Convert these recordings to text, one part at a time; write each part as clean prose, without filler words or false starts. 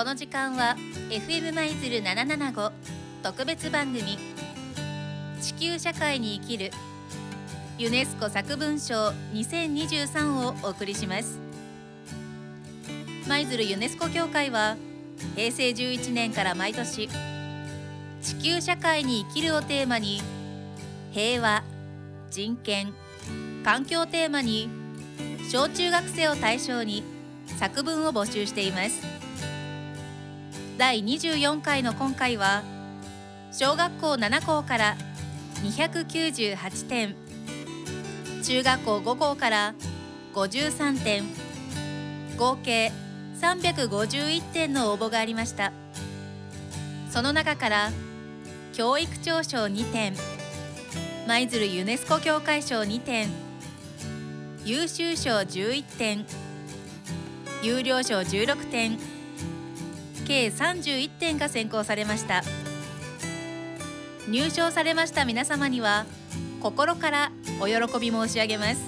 この時間は FM 舞鶴775特別番組地球社会に生きるユネスコ作文賞2023をお送りします。舞鶴ユネスコ協会は平成11年から毎年地球社会に生きるをテーマに平和、人権、環境をテーマに小中学生を対象に作文を募集しています。第24回の今回は小学校7校から298点、中学校5校から53点、合計351点の応募がありました。その中から教育長賞2点、舞鶴ユネスコ協会賞2点、優秀賞11点、優良賞16点、計31点が選考されました。入賞されました皆様には心からお喜び申し上げます。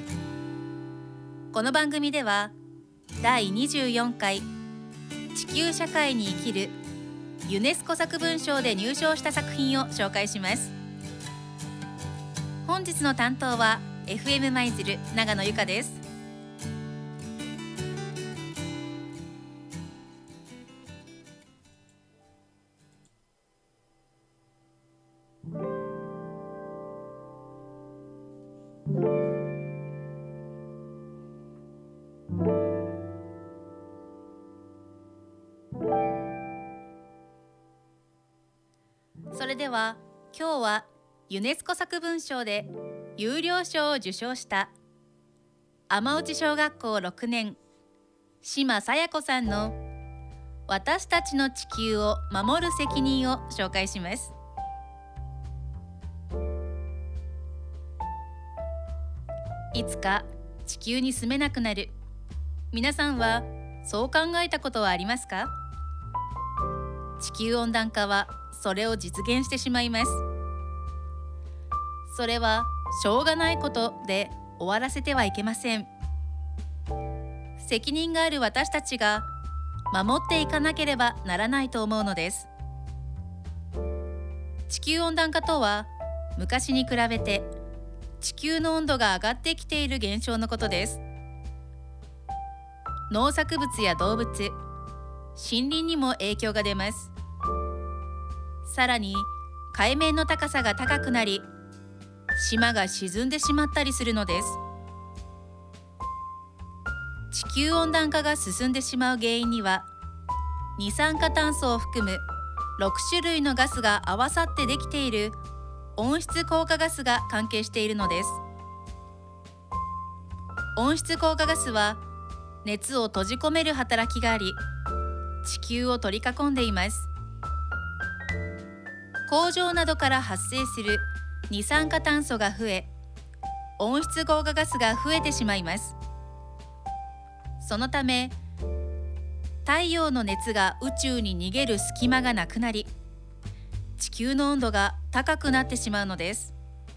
この番組では第24回地球社会に生きるユネスコ作文賞で入賞した作品を紹介します。本日の担当は FM 舞鶴長野由香です。それでは今日はユネスコ作文賞で優良賞を受賞した天内小学校6年島さや子さんの私たちの地球を守る責任を紹介します。いつか地球に住めなくなる。皆さんはそう考えたことはありますか？地球温暖化はそれを実現してしまいます。それはしょうがないことで終わらせてはいけません。責任がある私たちが守っていかなければならないと思うのです。地球温暖化とは昔に比べて地球の温度が上がってきている現象のことです。農作物や動物、森林にも影響が出ます。さらに海面の高さが高くなり、島が沈んでしまったりするのです。地球温暖化が進んでしまう原因には、二酸化炭素を含む6種類のガスが合わさってできている温室効果ガスが関係しているのです。温室効果ガスは熱を閉じ込める働きがあり、地球を取り囲んでいます。工場などから発生する二酸化炭素が増え、温室効果ガスが増えてしまいます。そのため、太陽の熱が宇宙に逃げる隙間がなくなり、地球の温度が高くなってしまうのです。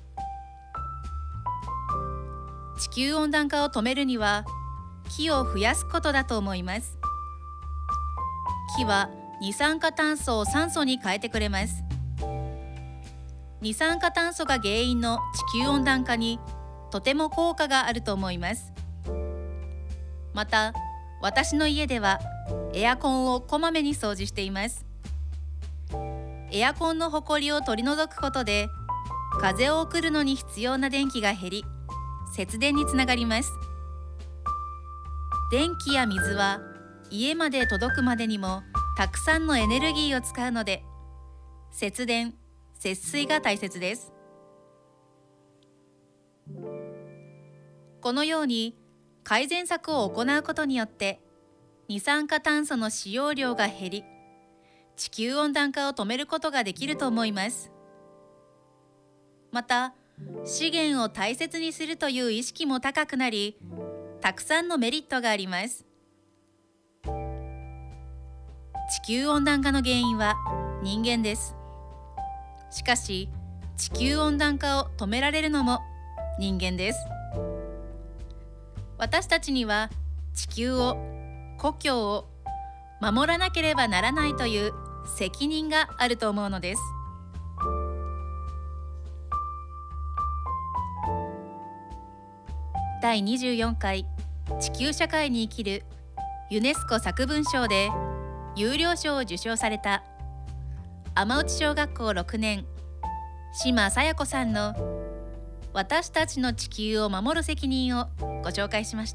地球温暖化を止めるには、木を増やすことだと思います。木は二酸化炭素を酸素に変えてくれます。二酸化炭素が原因の地球温暖化にとても効果があると思います。また、私の家ではエアコンをこまめに掃除しています。エアコンのほこりを取り除くことで、風を送るのに必要な電気が減り、節電につながります。電気や水は家まで届くまでにもたくさんのエネルギーを使うので、節電・節水が大切です。このように改善策を行うことによって二酸化炭素の使用量が減り、地球温暖化を止めることができると思います。また、資源を大切にするという意識も高くなり、たくさんのメリットがあります。地球温暖化の原因は人間です。しかし、地球温暖化を止められるのも人間です。私たちには地球を、故郷を守らなければならないという責任があると思うのです。第24回地球社会に生きるユネスコ作文賞で優良賞を受賞された天内小学校6年島さや子さんの私たちの地球を守る責任をご紹介しました。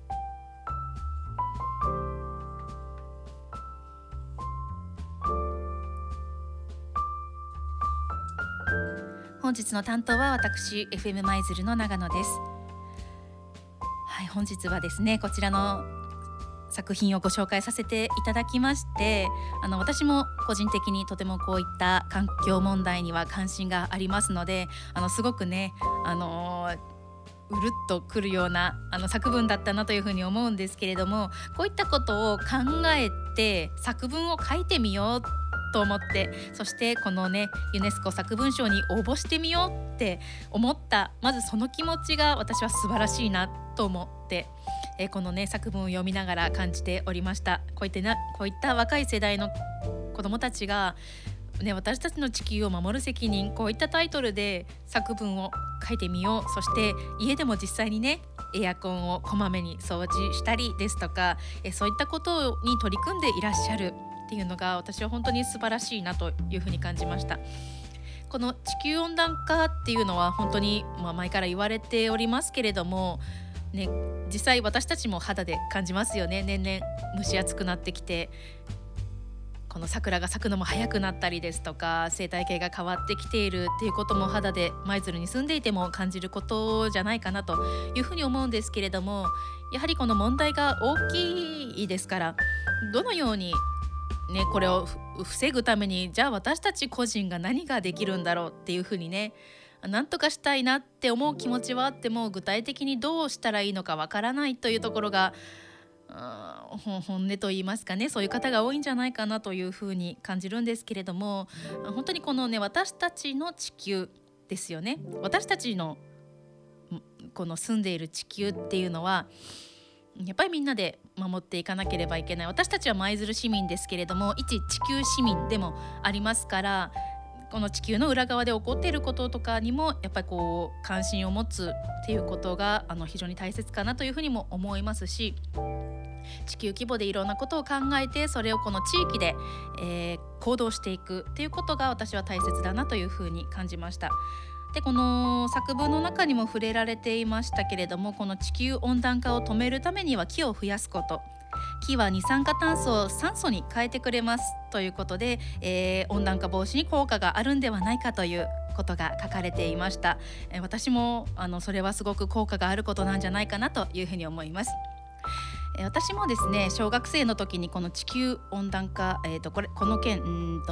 本日の担当は私 FM 舞鶴の長野です。はい、本日はですねこちらの作品をご紹介させていただきまして、私も個人的にとてもこういった環境問題には関心がありますので、すごくねうるっとくるような作文だったなというふうに思うんですけれども、こういったことを考えて作文を書いてみようと思って、そしてこのねユネスコ作文賞に応募してみようって思った、まずその気持ちが私は素晴らしいなと思って、このね作文を読みながら感じておりました。こういった若い世代の子どもたちが私たちの地球を守る責任、こういったタイトルで作文を書いてみよう。そして家でも実際にねエアコンをこまめに掃除したりですとか、そういったことに取り組んでいらっしゃるっていうのが私は本当に素晴らしいなというふうに感じました。この地球温暖化っていうのは本当に前から言われておりますけれどもね、実際私たちも肌で感じますよね。年々蒸し暑くなってきて、この桜が咲くのも早くなったりですとか、生態系が変わってきているっていうことも肌で舞鶴に住んでいても感じることじゃないかなというふうに思うんですけれども、やはりこの問題が大きいですから、どのようにこれを防ぐためにじゃあ私たち個人が何ができるんだろうっていうふうにね、なんとかしたいなって思う気持ちはあっても、具体的にどうしたらいいのかわからないというところが本音といいますかね、そういう方が多いんじゃないかなというふうに感じるんですけれども、本当にこのね私たちの地球ですよね。私たちのこの住んでいる地球っていうのはやっぱりみんなで守っていかなければいけない。私たちは舞鶴市民ですけれども、一地球市民でもありますから、この地球の裏側で起こっていることとかにもやっぱりこう関心を持つっていうことが非常に大切かなというふうにも思いますし、地球規模でいろんなことを考えてそれをこの地域で、行動していくっていうことが私は大切だなというふうに感じました。でこの作文の中にも触れられていましたけれども、この地球温暖化を止めるためには木を増やすこと、木は二酸化炭素を酸素に変えてくれますということで、温暖化防止に効果があるんではないかということが書かれていました。私もそれはすごく効果があることなんじゃないかなというふうに思います。私もですね小学生の時にこの地球温暖化、この件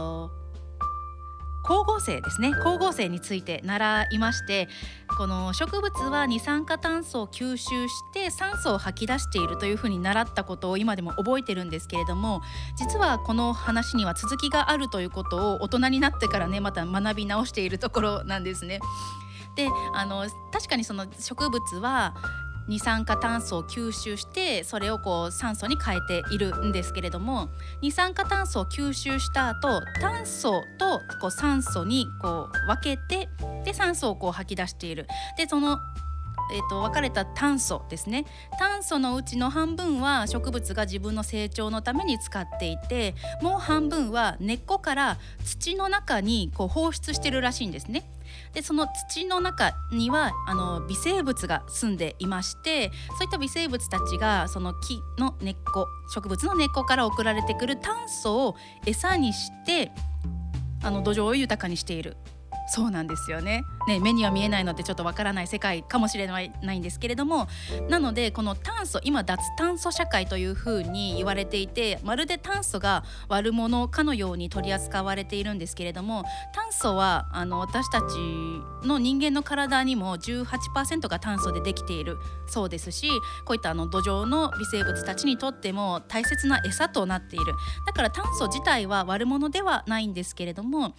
光合成ですね、光合成について習いまして、この植物は二酸化炭素を吸収して酸素を吐き出しているというふうに習ったことを今でも覚えてるんですけれども、実はこの話には続きがあるということを大人になってからねまた学び直しているところなんですね。で確かにその植物は二酸化炭素を吸収してそれをこう酸素に変えているんですけれども、二酸化炭素を吸収した後、炭素とこう酸素にこう分けて、で酸素をこう吐き出している。でその分かれた炭素ですね、炭素のうちの半分は植物が自分の成長のために使っていて、もう半分は根っこから土の中にこう放出してるらしいんですね。でその土の中には微生物が住んでいまして、そういった微生物たちがその木の根っこ、植物の根っこから送られてくる炭素を餌にして土壌を豊かにしているそうなんですよね。目には見えないのでちょっとわからない世界かもしれないんですけれども、なのでこの炭素、今脱炭素社会というふうに言われていて、まるで炭素が悪者かのように取り扱われているんですけれども、炭素は私たちの人間の体にも 18% が炭素でできているそうですし、こういった土壌の微生物たちにとっても大切な餌となっている。だから炭素自体は悪者ではないんですけれども、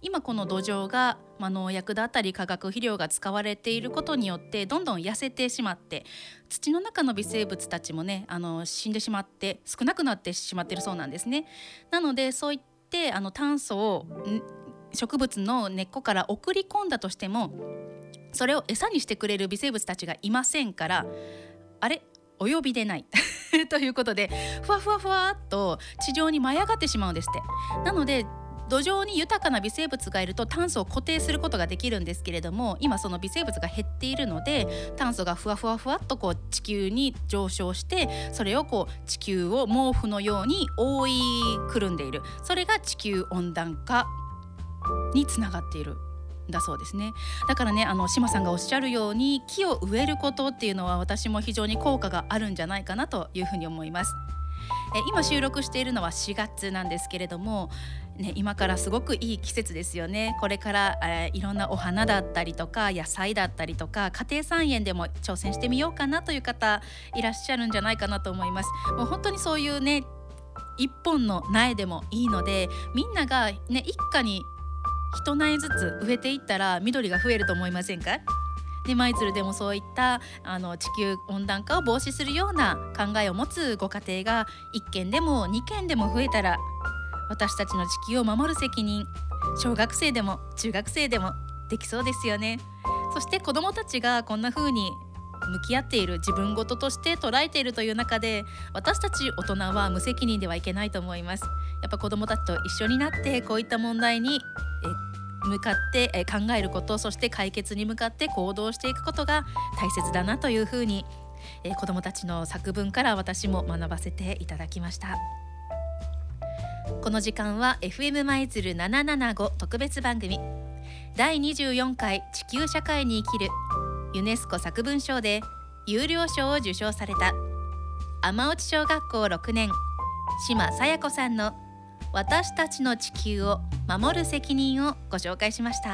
今この土壌が、農薬だったり化学肥料が使われていることによってどんどん痩せてしまって、土の中の微生物たちもね死んでしまって少なくなってしまっているそうなんですね。なのでそういって炭素を植物の根っこから送り込んだとしても、それを餌にしてくれる微生物たちがいませんから、あれお呼びでないということで、ふわふわふわっと地上に舞い上がってしまうんですって。なので土壌に豊かな微生物がいると炭素を固定することができるんですけれども、今その微生物が減っているので、炭素がふわふわふわっと地球に上昇して、それを地球を毛布のように覆いくるんでいる。それが地球温暖化につながっているだそうですね。だからね、島さんがおっしゃるように木を植えることっていうのは、私も非常に効果があるんじゃないかなというふうに思います。今収録しているのは4月なんですけれども、今からすごくいい季節ですよね。これから、いろんなお花だったりとか野菜だったりとか、家庭菜園でも挑戦してみようかなという方いらっしゃるんじゃないかなと思います。もう本当にそういうね、一本の苗でもいいので、みんながね一家に一苗ずつ植えていったら緑が増えると思いませんか？で舞鶴でもそういった地球温暖化を防止するような考えを持つご家庭が1軒でも2軒でも増えたら、私たちの地球を守る責任、小学生でも中学生でもできそうですよね。そして子どもたちがこんな風に向き合っている、自分事として捉えているという中で、私たち大人は無責任ではいけないと思います。やっぱ子どもたちと一緒になってこういった問題に向かって考えること、そして解決に向かって行動していくことが大切だなというふうに、子どもたちの作文から私も学ばせていただきました。この時間は FM 舞鶴775特別番組、第24回地球社会に生きるユネスコ作文賞で優良賞を受賞された天内小学校6年島さや子さんの私たちの地球を守る責任をご紹介しました。